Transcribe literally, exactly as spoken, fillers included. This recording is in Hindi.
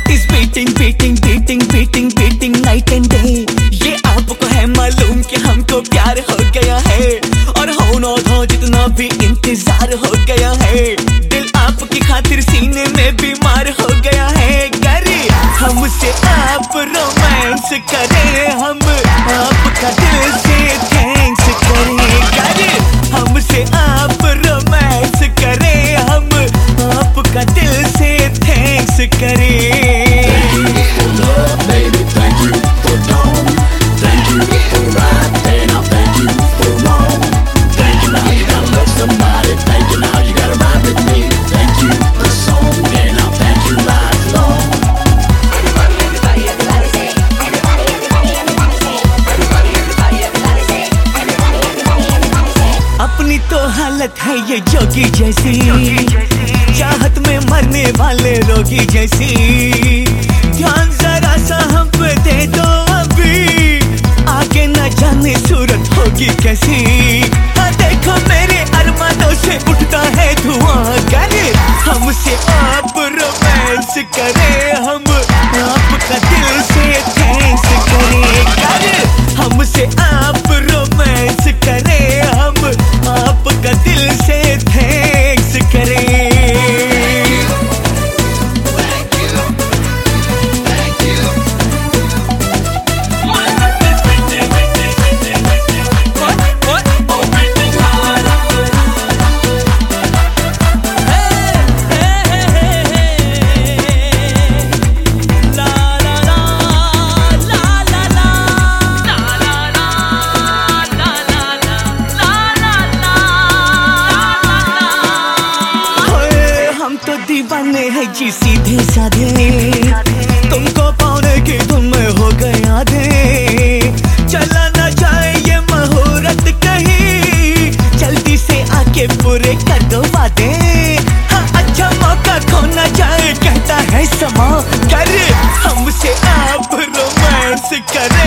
Heart is beating beating beating beating beating night and day. ये आपको है मालूम कि हमको प्यार हो गया है, और हो ना हो जितना भी इंतजार हो गया है। दिल आपकी खातिर सीने में बीमार हो गया है। करे हमसे आप रोमांस करें, हम आपका दिल से थैंक्स करें। करे हमसे आप रोमांस करें, हम आपका दिल से थैंक्स करें। अपनी तो हालत है ये जोगी जैसी, चाहत में मरने वाले रोगी जैसी। ध्यान जरा सा हम पे दे दो अभी, आगे न जाने सूरत होगी कैसी। हाँ देखो मेरे अरमानों से उठता है धुआं। करे हमसे आप रोमांस करें, हम आपका दिल से थैंक्स करें। करे हमसे आप रोमांस करें, हम आपका दिल से थैंक्स करें। दीवाने है जी सीधे साधे, तुमको पाने के तुम हो गए आधे। चला न जाए ये मुहूर्त कहीं, जल्दी से आके पूरे कर दो वादे। हाँ अच्छा मौका खो न जाए कहता है समा। करे हमसे आप रोमांस करे,